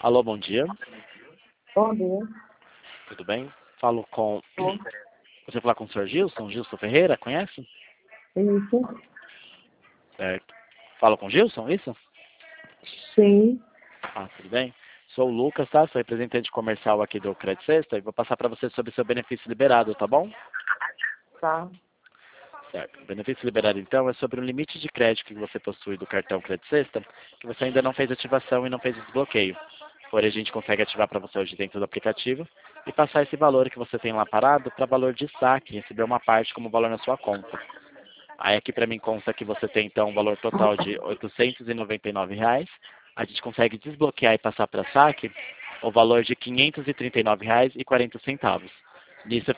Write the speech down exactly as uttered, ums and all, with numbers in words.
Alô, bom dia. Bom dia. Tudo bem? Falo com... Bom. Você fala com o senhor Gilson? Gilson Ferreira, conhece? Isso. Certo. Falo com o Gilson, isso? Sim. Ah, tudo bem. Sou o Lucas, tá? Sou representante comercial aqui do Credit Sexta e vou passar para você sobre seu benefício liberado, tá bom? Tá. Certo. O benefício liberado, então, é sobre um limite de crédito que você possui do cartão Credit Sexta, que você ainda não fez ativação e não fez o desbloqueio. Porém, a gente consegue ativar para você hoje dentro do aplicativo e passar esse valor que você tem lá parado para valor de saque, receber uma parte como valor na sua conta. Aí aqui para mim consta que você tem então um valor total de oitocentos e noventa e nove reais. A gente consegue desbloquear e passar para saque o valor de quinhentos e trinta e nove reais e quarenta centavos. Nisso